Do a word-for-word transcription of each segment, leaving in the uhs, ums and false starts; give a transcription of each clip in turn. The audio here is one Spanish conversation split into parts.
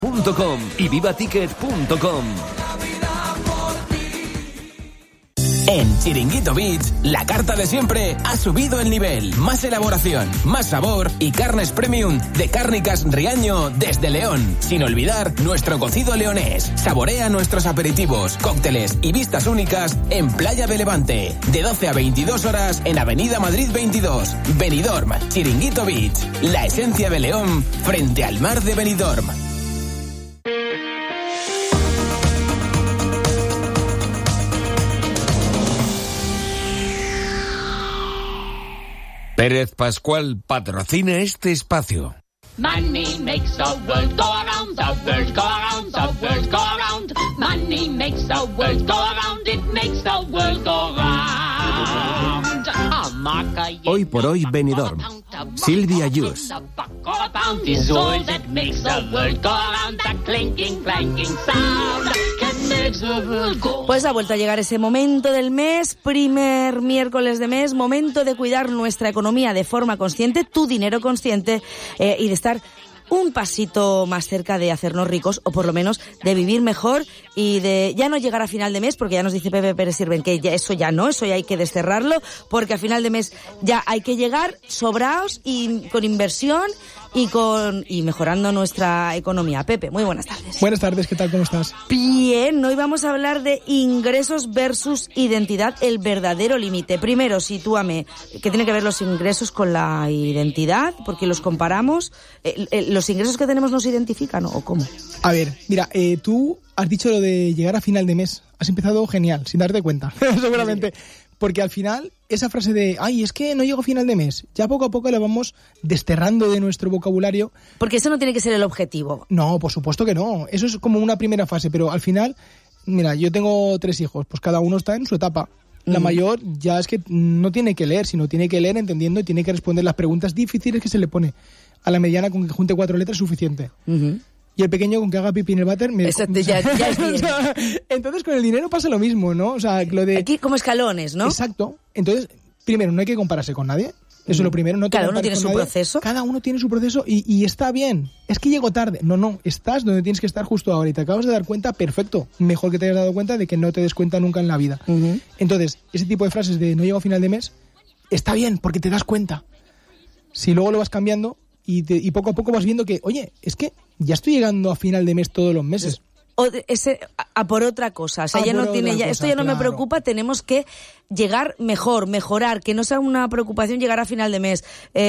punto com y vivaticket punto com. En Chiringuito Beach, la carta de siempre ha subido el nivel. Más elaboración, más sabor y carnes premium de Cárnicas Riaño desde León. Sin olvidar nuestro cocido leonés. Saborea nuestros aperitivos, cócteles y vistas únicas en Playa de Levante. De doce a veintidós horas en Avenida Madrid veintidós. Benidorm, Chiringuito Beach. La esencia de León frente al mar de Benidorm. Pérez Pascual patrocina este espacio. Money makes the world go around, the world go around, the world go around. Money makes the world go around, it makes the world go round. Hoy por hoy Benidorm. Silvia Yus. Pues ha vuelto a llegar ese momento del mes, primer miércoles de mes, momento de cuidar nuestra economía de forma consciente, tu dinero consciente, eh, y de estar un pasito más cerca de hacernos ricos, o por lo menos de vivir mejor y de ya no llegar a final de mes, porque ya nos dice Pepe Pérez Sirven que ya, eso ya no, eso ya hay que desterrarlo, porque a final de mes ya hay que llegar sobraos y con inversión y con y mejorando nuestra economía. Pepe, muy buenas tardes. Buenas tardes, ¿qué tal? ¿Cómo estás? Bien, hoy vamos a hablar de ingresos versus identidad, el verdadero límite. Primero, sitúame, ¿qué tiene que ver los ingresos con la identidad? Porque los comparamos. Eh, eh, ¿Los ingresos que tenemos nos identifican o cómo? A ver, mira, eh, tú has dicho lo de llegar a final de mes. Has empezado genial, sin darte cuenta, seguramente. Porque al final, esa frase de, ay, es que no llego a final de mes, ya poco a poco la vamos desterrando de nuestro vocabulario. Porque eso no tiene que ser el objetivo. No, por supuesto que no. Eso es como una primera fase, pero al final, mira, yo tengo tres hijos, pues cada uno está en su etapa. La mm. mayor ya es que no tiene que leer, sino tiene que leer entendiendo y tiene que responder las preguntas difíciles que se le pone. A la mediana, con que junte cuatro letras es suficiente. Uh-huh. Y el pequeño, con que haga pipí en el váter... Me... Exacto, ya, ya es bien. O sea, entonces, con el dinero pasa lo mismo, ¿no? O sea, lo de... Aquí como escalones, ¿no? Exacto. Entonces, primero, no hay que compararse con nadie. Eso es lo primero. No te Cada uno tiene su nadie. proceso. Cada uno tiene su proceso y, y está bien. Es que llego tarde. No, no. Estás donde tienes que estar justo ahora y te acabas de dar cuenta, perfecto. Mejor que te hayas dado cuenta de que no te des cuenta nunca en la vida. Uh-huh. Entonces, ese tipo de frases de no llego a final de mes, está bien porque te das cuenta. Si luego lo vas cambiando... Y, te, y poco a poco vas viendo que, oye, es que ya estoy llegando a final de mes todos los meses. O de ese, a, a por otra cosa. O sea, a ya no tiene, ya, cosa, esto ya no claro. me preocupa, tenemos que llegar mejor, mejorar, que no sea una preocupación llegar a final de mes.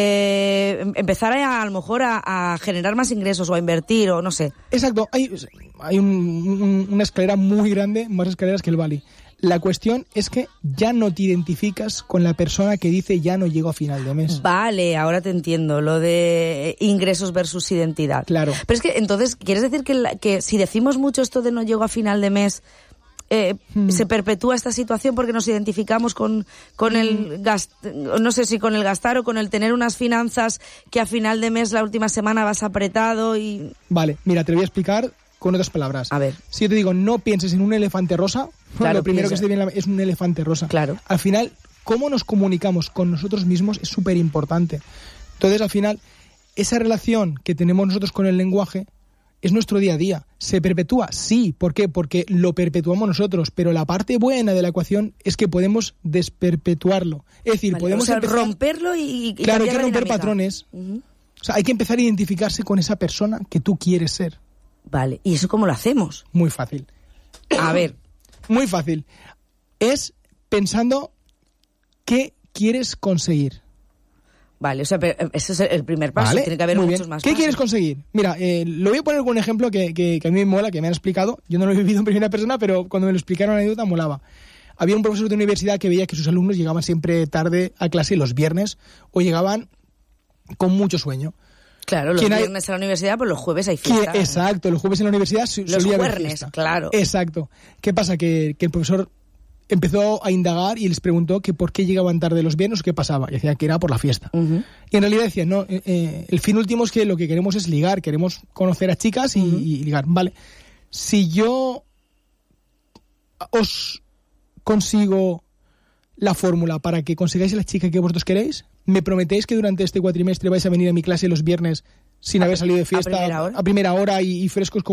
Eh, empezar a, a lo mejor a, a generar más ingresos o a invertir o no sé. Exacto, hay, hay un, un, una escalera muy grande, más escaleras que el Bali. La cuestión es que ya no te identificas con la persona que dice ya no llego a final de mes. Vale, ahora te entiendo, lo de ingresos versus identidad. Claro. Pero es que entonces, ¿quieres decir que, la, que si decimos mucho esto de no llego a final de mes, eh, hmm. se perpetúa esta situación porque nos identificamos con, con hmm. el gast, no sé si con el gastar o con el tener unas finanzas que a final de mes, la última semana vas apretado y... Vale, mira, te lo voy a explicar con otras palabras. A ver. Si yo te digo, no pienses en un elefante rosa, claro, lo primero piensa. que se te viene es un elefante rosa. Claro. Al final, cómo nos comunicamos con nosotros mismos es súper importante. Entonces, al final, esa relación que tenemos nosotros con el lenguaje es nuestro día a día. ¿Se perpetúa? Sí. ¿Por qué? Porque lo perpetuamos nosotros. Pero la parte buena de la ecuación es que podemos desperpetuarlo. Es decir, vale, podemos o sea, empezar... romperlo y, y Claro, hay que romper dinámica. patrones. Uh-huh. O sea, hay que empezar a identificarse con esa persona que tú quieres ser. Vale, ¿y eso cómo lo hacemos? Muy fácil. A ver. Muy fácil. Es pensando qué quieres conseguir. Vale, o sea, ese es el primer paso. Vale, tiene que haber muy muchos bien. más ¿Qué pasos. quieres conseguir? Mira, eh, lo voy a poner con un ejemplo que, que, que a mí me mola, que me han explicado. Yo no lo he vivido en primera persona, pero cuando me lo explicaron la anécdota molaba. Había un profesor de universidad que veía que sus alumnos llegaban siempre tarde a clase los viernes o llegaban con mucho sueño. Claro, los viernes hay... en la universidad, pues los jueves hay fiesta. Que, exacto, los jueves en la universidad su, los solía jueves, haber fiesta. Claro. Exacto. ¿Qué pasa? Que, que el profesor empezó a indagar y les preguntó que por qué llegaban tarde los viernes o qué pasaba. Y decían que era por la fiesta. Uh-huh. Y en realidad decían, no, eh, eh, el fin último es que lo que queremos es ligar, queremos conocer a chicas y, uh-huh. y ligar. Vale, si yo os consigo la fórmula para que consigáis a la chica que vosotros queréis, ¿me prometéis que durante este cuatrimestre vais a venir a mi clase los viernes sin haber salido de fiesta a primera hora, a primera hora y, y frescos como